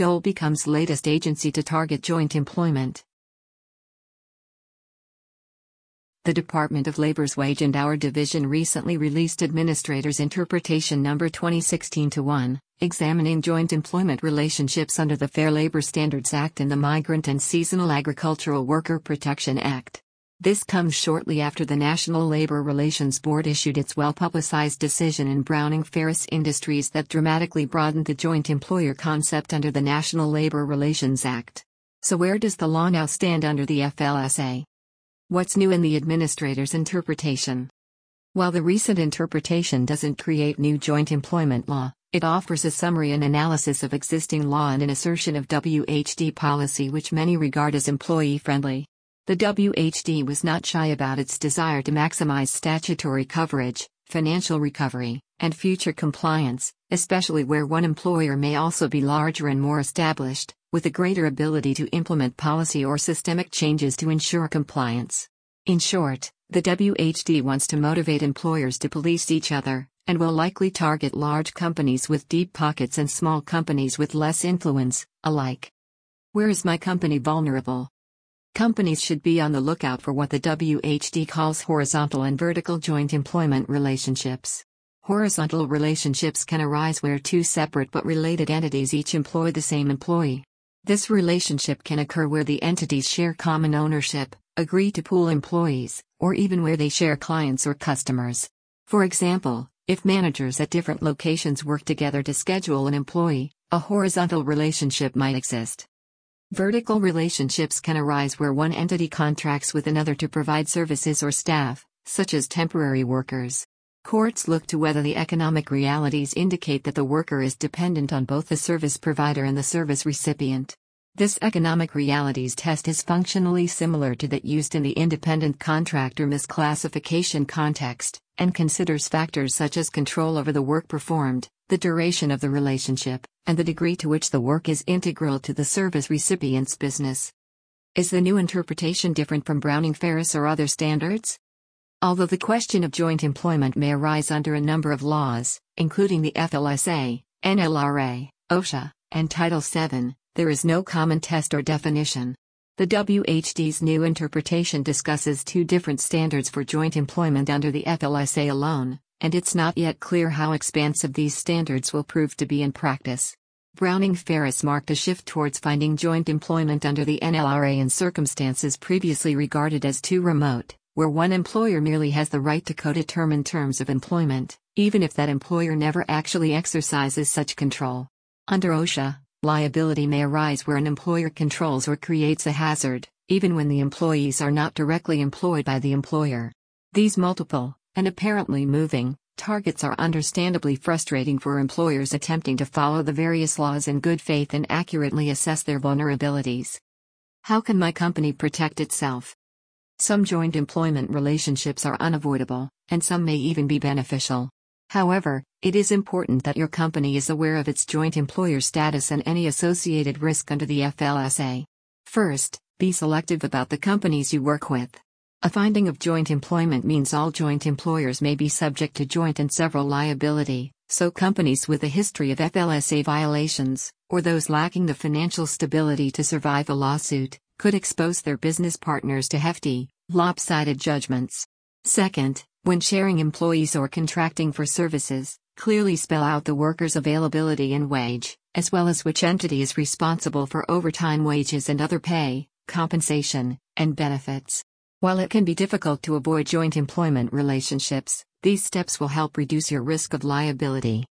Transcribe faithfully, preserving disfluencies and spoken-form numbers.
Dole becomes latest agency to target joint employment. The Department of Labor's Wage and Hour Division recently released Administrator's Interpretation Number twenty sixteen dash one, examining joint employment relationships under the Fair Labor Standards Act and the Migrant and Seasonal Agricultural Worker Protection Act. This comes shortly after the National Labor Relations Board issued its well-publicized decision in Browning Ferris Industries that dramatically broadened the joint employer concept under the National Labor Relations Act. So where does the law now stand under the F L S A? What's new in the administrator's interpretation? While the recent interpretation doesn't create new joint employment law, it offers a summary and analysis of existing law and an assertion of W H D policy which many regard as employee-friendly. The W H D was not shy about its desire to maximize statutory coverage, financial recovery, and future compliance, especially where one employer may also be larger and more established, with a greater ability to implement policy or systemic changes to ensure compliance. In short, the W H D wants to motivate employers to police each other, and will likely target large companies with deep pockets and small companies with less influence, alike. Where is my company vulnerable? Companies should be on the lookout for what the W H D calls horizontal and vertical joint employment relationships. Horizontal relationships can arise where two separate but related entities each employ the same employee. This relationship can occur where the entities share common ownership, agree to pool employees, or even where they share clients or customers. For example, if managers at different locations work together to schedule an employee, a horizontal relationship might exist. Vertical relationships can arise where one entity contracts with another to provide services or staff, such as temporary workers. Courts look to whether the economic realities indicate that the worker is dependent on both the service provider and the service recipient. This economic realities test is functionally similar to that used in the independent contractor misclassification context, and considers factors such as control over the work performed, the duration of the relationship, and the degree to which the work is integral to the service recipient's business. Is the new interpretation different from Browning Ferris or other standards? Although the question of joint employment may arise under a number of laws, including the F L S A, N L R A, OSHA, and Title seven, there is no common test or definition. The W H D's new interpretation discusses two different standards for joint employment under the F L S A alone, and it's not yet clear how expansive these standards will prove to be in practice. Browning Ferris marked a shift towards finding joint employment under the N L R A in circumstances previously regarded as too remote, where one employer merely has the right to co-determine terms of employment, even if that employer never actually exercises such control. Under OSHA, liability may arise where an employer controls or creates a hazard, even when the employees are not directly employed by the employer. These multiple, and apparently moving, targets are understandably frustrating for employers attempting to follow the various laws in good faith and accurately assess their vulnerabilities. How can my company protect itself? Some joint employment relationships are unavoidable, and some may even be beneficial. However, it is important that your company is aware of its joint employer status and any associated risk under the F L S A. First, be selective about the companies you work with. A finding of joint employment means all joint employers may be subject to joint and several liability, so companies with a history of F L S A violations, or those lacking the financial stability to survive a lawsuit, could expose their business partners to hefty, lopsided judgments. Second, when sharing employees or contracting for services, clearly spell out the worker's availability and wage, as well as which entity is responsible for overtime wages and other pay, compensation, and benefits. While it can be difficult to avoid joint employment relationships, these steps will help reduce your risk of liability.